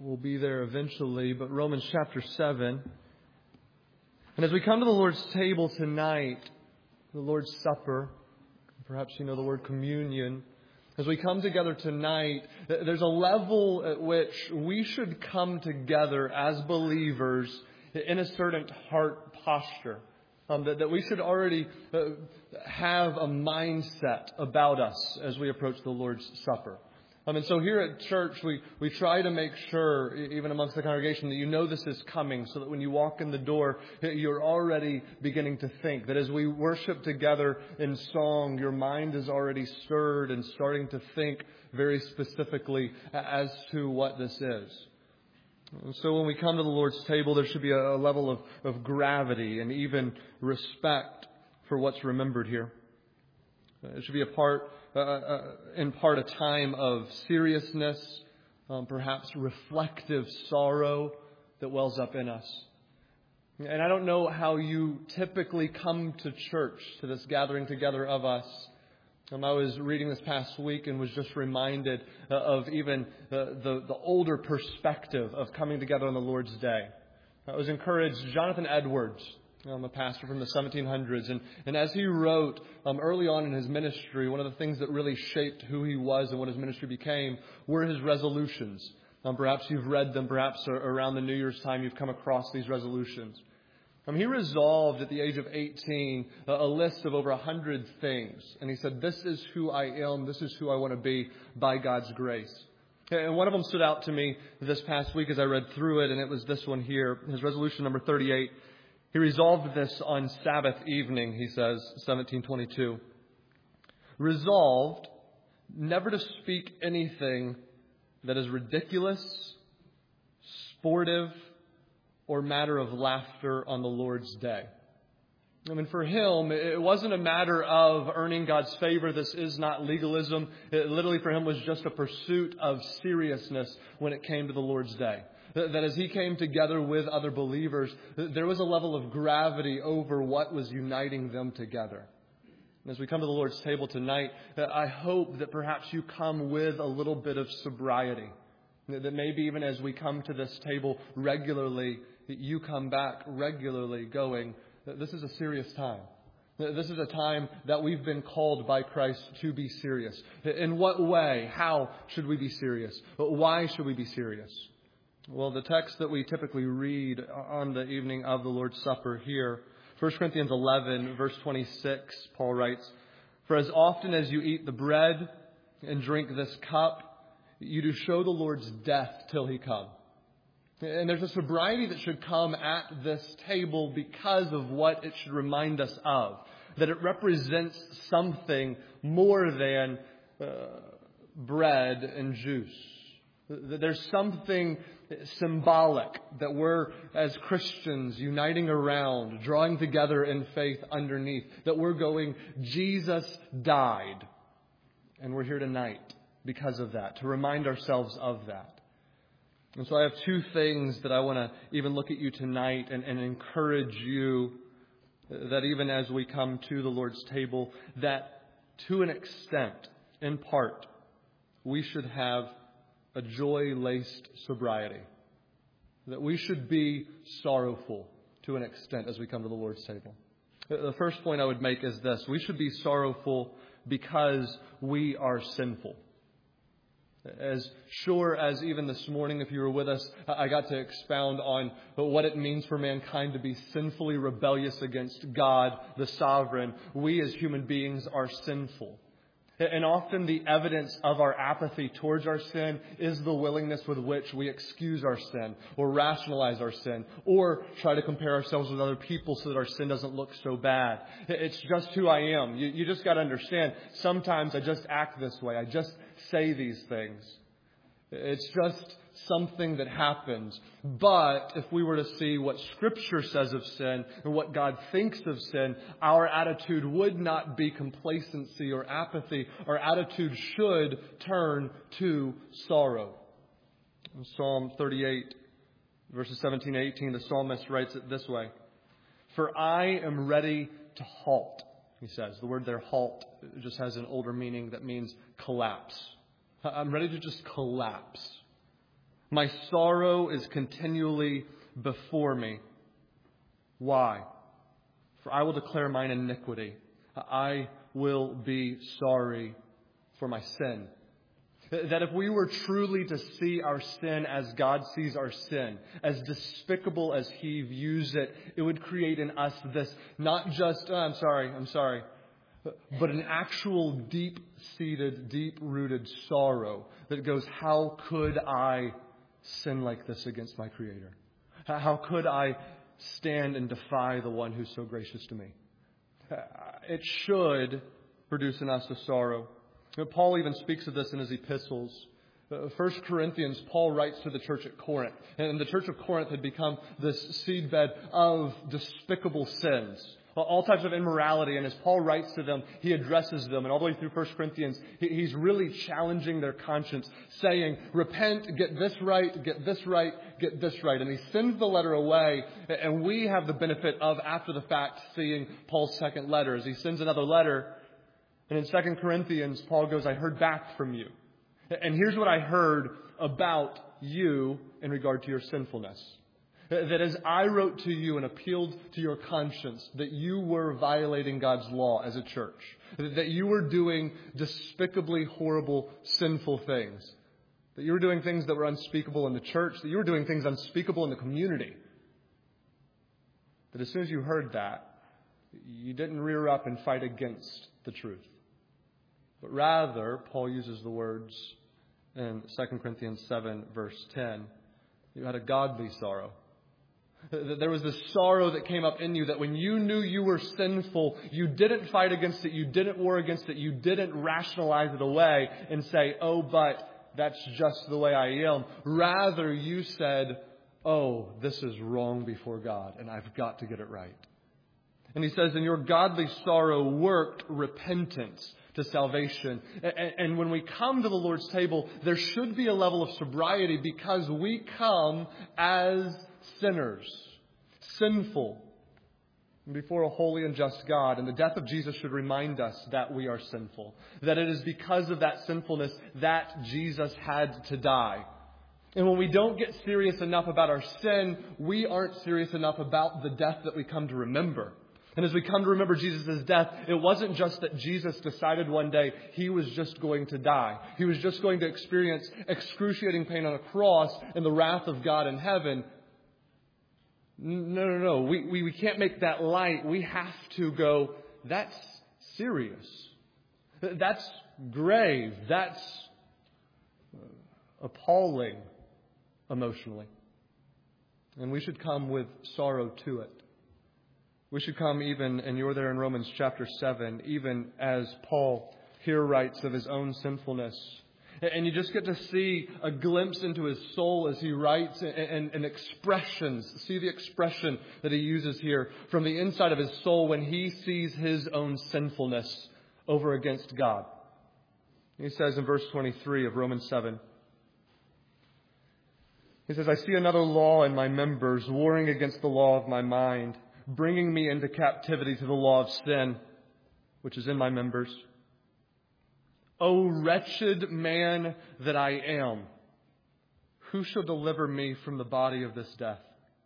We'll be there eventually, but Romans chapter 7. And as we come to the Lord's table tonight, the Lord's Supper, perhaps you know the word communion, as we come together tonight, there's a level at which we should come together as believers in a certain heart posture. That we should already have a mindset about us as we approach the Lord's Supper. And so here at church, we try to make sure, even amongst the congregation, that you know this is coming, so that when you walk in the door, you're already beginning to think. That as we worship together in song, your mind is already stirred and starting to think very specifically as to what this is. And so when we come to the Lord's table, there should be a level of gravity and even respect for what's remembered here. It should be in part a time of seriousness, perhaps reflective sorrow that wells up in us. And I don't know how you typically come to church, to this gathering together of us. I was reading this past week and was just reminded of even the older perspective of coming together on the Lord's Day. I was encouraged. Jonathan Edwards, a pastor from the 1700s. And as he wrote early on in his ministry, one of the things that really shaped who he was and what his ministry became were his resolutions. Perhaps you've read them. Perhaps around the New Year's time you've come across these resolutions. He resolved at the age of 18 a list of over 100 things. And he said, this is who I am. This is who I want to be by God's grace. And one of them stood out to me this past week as I read through it. And it was this one here. His resolution number 38. He resolved this on Sabbath evening, he says, 1722. Resolved never to speak anything that is ridiculous, sportive, or matter of laughter on the Lord's day. For him, it wasn't a matter of earning God's favor. This is not legalism. It literally for him was just a pursuit of seriousness when it came to the Lord's day. That as he came together with other believers, there was a level of gravity over what was uniting them together. And as we come to the Lord's table tonight, I hope that perhaps you come with a little bit of sobriety. That maybe even as we come to this table regularly, you come back regularly going, this is a serious time. This is a time that we've been called by Christ to be serious. In what way? How should we be serious? Why should we be serious? Well, the text that we typically read on the evening of the Lord's Supper here, 1 Corinthians 11, verse 26, Paul writes, for as often as you eat the bread and drink this cup, you do show the Lord's death till he come. And there's a sobriety that should come at this table because of what it should remind us of. That it represents something more than bread and juice. That there's something symbolic that we're, as Christians, uniting around, drawing together in faith underneath. That we're going, Jesus died. And we're here tonight because of that, to remind ourselves of that. And so I have two things that I want to even look at you tonight and encourage you that even as we come to the Lord's table, that to an extent, in part, we should have a joy-laced sobriety. That we should be sorrowful to an extent as we come to the Lord's table. The first point I would make is this. We should be sorrowful because we are sinful. As sure as even this morning, if you were with us, I got to expound on what it means for mankind to be sinfully rebellious against God, the sovereign. We as human beings are sinful. And often the evidence of our apathy towards our sin is the willingness with which we excuse our sin or rationalize our sin or try to compare ourselves with other people so that our sin doesn't look so bad. It's just who I am. You just got to understand, sometimes I just act this way. I just say these things. It's just something that happens. But if we were to see what Scripture says of sin and what God thinks of sin, our attitude would not be complacency or apathy. Our attitude should turn to sorrow. In Psalm 38, verses 17 and 18, the psalmist writes it this way. For I am ready to halt, he says. The word there, halt, just has an older meaning that means collapse. I'm ready to just collapse. My sorrow is continually before me. Why? For I will declare mine iniquity. I will be sorry for my sin. That if we were truly to see our sin as God sees our sin, as despicable as He views it, it would create in us this, not just, I'm sorry, but an actual deep-seated, deep-rooted sorrow that goes, how could I sin like this against my Creator? How could I stand and defy the one who's so gracious to me? It should produce in us a sorrow. Paul even speaks of this in his epistles. 1 Corinthians, Paul writes to the church at Corinth. And the church of Corinth had become this seedbed of despicable sins, all types of immorality. And as Paul writes to them, he addresses them. And all the way through 1 Corinthians, he's really challenging their conscience, saying, repent, get this right, get this right, get this right. And he sends the letter away. And we have the benefit of, after the fact, seeing Paul's second letter. As he sends another letter, and in 2 Corinthians, Paul goes, I heard back from you. And here's what I heard about you in regard to your sinfulness. That as I wrote to you and appealed to your conscience, that you were violating God's law as a church. That you were doing despicably horrible, sinful things. That you were doing things that were unspeakable in the church. That you were doing things unspeakable in the community. That as soon as you heard that, you didn't rear up and fight against the truth. But rather, Paul uses the words in 2 Corinthians 7, verse 10. You had a godly sorrow. There was this sorrow that came up in you that when you knew you were sinful, you didn't fight against it, you didn't war against it, you didn't rationalize it away and say, oh, but that's just the way I am. Rather, you said, oh, this is wrong before God, and I've got to get it right. And he says, and your godly sorrow worked repentance to salvation. And when we come to the Lord's table, there should be a level of sobriety because we come as sinners, sinful, before a holy and just God. And the death of Jesus should remind us that we are sinful. That it is because of that sinfulness that Jesus had to die. And when we don't get serious enough about our sin, we aren't serious enough about the death that we come to remember. And as we come to remember Jesus' death, it wasn't just that Jesus decided one day He was just going to die. He was just going to experience excruciating pain on a cross and the wrath of God in heaven. No. We can't make that light. We have to go, that's serious. That's grave. That's appalling emotionally. And we should come with sorrow to it. We should come even, and you're there in Romans chapter 7, even as Paul here writes of his own sinfulness. And you just get to see a glimpse into his soul as he writes and expressions. See the expression that he uses here from the inside of his soul when he sees his own sinfulness over against God. He says in verse 23 of Romans 7, he says, I see another law in my members, warring against the law of my mind, bringing me into captivity to the law of sin, which is in my members. O wretched man that I am, who shall deliver me from the body of this death?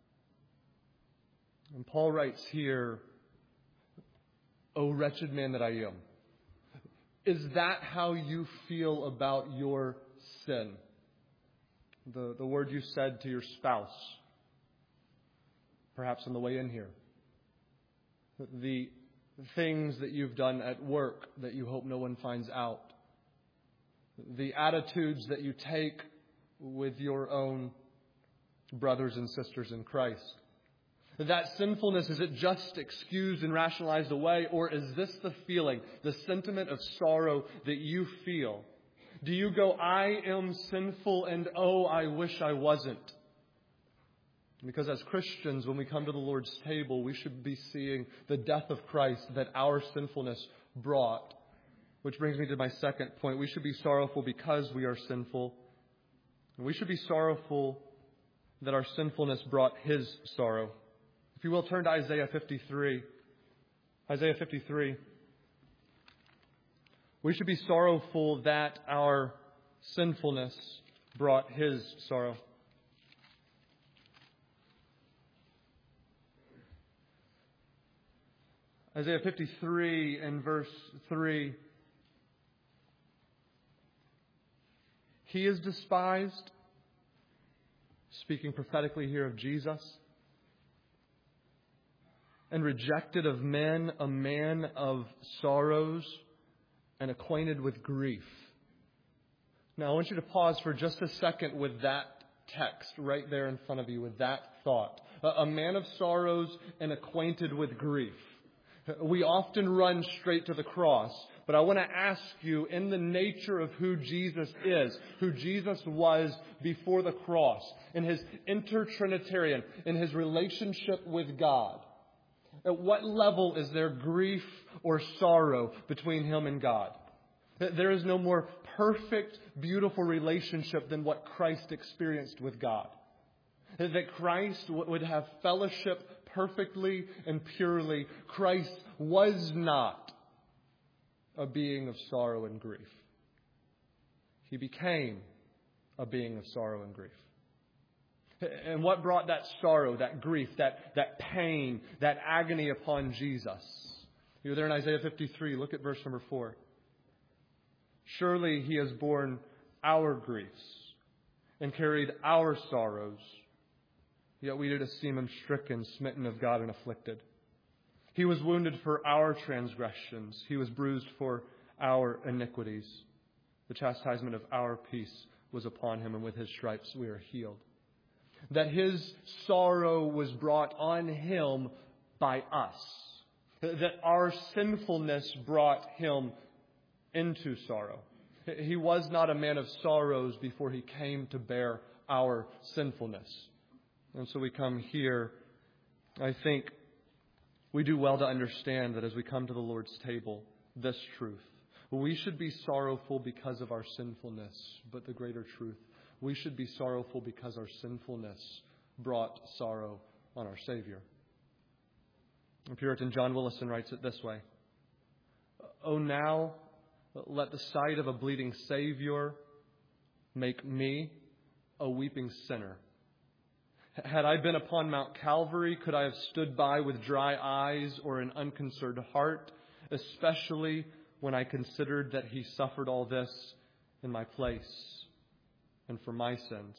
And Paul writes here, O wretched man that I am. Is that how you feel about your sin? The word you said to your spouse, perhaps on the way in here. The things that you've done at work that you hope no one finds out. The attitudes that you take with your own brothers and sisters in Christ. That sinfulness, is it just excused and rationalized away, or is this the feeling, the sentiment of sorrow that you feel? Do you go, I am sinful and oh, I wish I wasn't? Because as Christians, when we come to the Lord's table, we should be seeing the death of Christ that our sinfulness brought. Which brings me to my second point. We should be sorrowful because we are sinful. And we should be sorrowful that our sinfulness brought His sorrow. If you will, turn to Isaiah 53. Isaiah 53. We should be sorrowful that our sinfulness brought His sorrow. Isaiah 53 and verse 3. He is despised, speaking prophetically here of Jesus, and rejected of men, a man of sorrows and acquainted with grief. Now I want you to pause for just a second with that text right there in front of you, with that thought. A man of sorrows and acquainted with grief. We often run straight to the cross, but I want to ask you, in the nature of who Jesus is, who Jesus was before the cross, in His intertrinitarian, in His relationship with God, at what level is there grief or sorrow between Him and God? There is no more perfect, beautiful relationship than what Christ experienced with God. That Christ would have fellowship perfectly and purely. Christ was not a being of sorrow and grief. He became a being of sorrow and grief. And what brought that sorrow, that grief, that pain, that agony upon Jesus? You're there in Isaiah 53. Look at verse number 4. Surely He has borne our griefs and carried our sorrows. Yet we did esteem Him stricken, smitten of God, and afflicted. He was wounded for our transgressions. He was bruised for our iniquities. The chastisement of our peace was upon Him, and with His stripes we are healed. That His sorrow was brought on Him by us. That our sinfulness brought Him into sorrow. He was not a man of sorrows before He came to bear our sinfulness. And so we come here. I think we do well to understand that as we come to the Lord's table, this truth. We should be sorrowful because of our sinfulness, but the greater truth, we should be sorrowful because our sinfulness brought sorrow on our Savior. And Puritan John Willison writes it this way. Oh, now let the sight of a bleeding Savior make me a weeping sinner. Had I been upon Mount Calvary, could I have stood by with dry eyes or an unconcerned heart, especially when I considered that He suffered all this in my place and for my sins?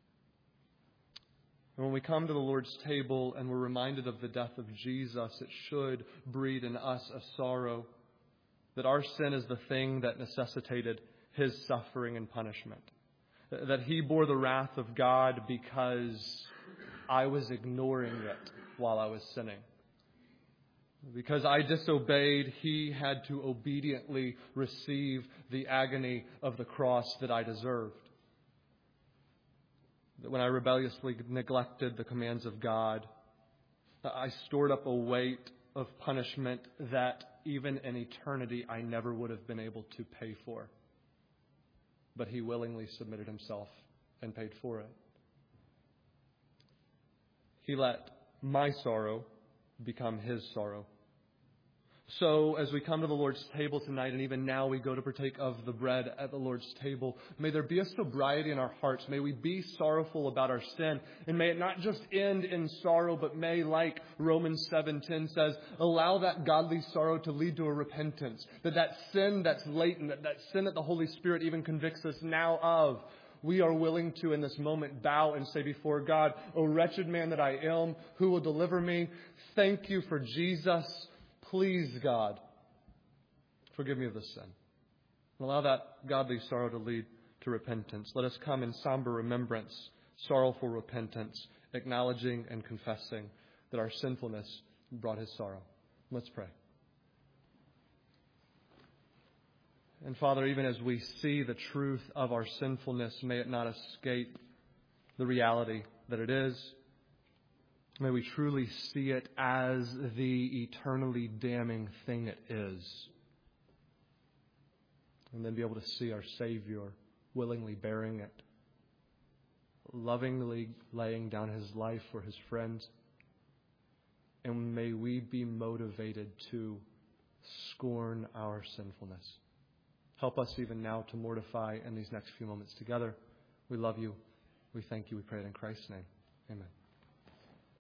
And when we come to the Lord's table and we're reminded of the death of Jesus, it should breed in us a sorrow that our sin is the thing that necessitated His suffering and punishment. That He bore the wrath of God because I was ignoring it while I was sinning. Because I disobeyed, He had to obediently receive the agony of the cross that I deserved. That when I rebelliously neglected the commands of God, I stored up a weight of punishment that even in eternity I never would have been able to pay for. But He willingly submitted Himself and paid for it. He let my sorrow become His sorrow. So as we come to the Lord's table tonight, and even now we go to partake of the bread at the Lord's table, may there be a sobriety in our hearts. May we be sorrowful about our sin. And may it not just end in sorrow, but may, like Romans 7:10 says, allow that godly sorrow to lead to a repentance. That sin that's latent, that sin that the Holy Spirit even convicts us now of, we are willing to, in this moment, bow and say before God, O wretched man that I am, who will deliver me? Thank You for Jesus. Please, God, forgive me of this sin. And allow that godly sorrow to lead to repentance. Let us come in somber remembrance, sorrowful repentance, acknowledging and confessing that our sinfulness brought His sorrow. Let's pray. And Father, even as we see the truth of our sinfulness, may it not escape the reality that it is. May we truly see it as the eternally damning thing it is. And then be able to see our Savior willingly bearing it, lovingly laying down His life for His friends. And may we be motivated to scorn our sinfulness. Help us even now to mortify in these next few moments together. We love You. We thank You. We pray it in Christ's name. Amen.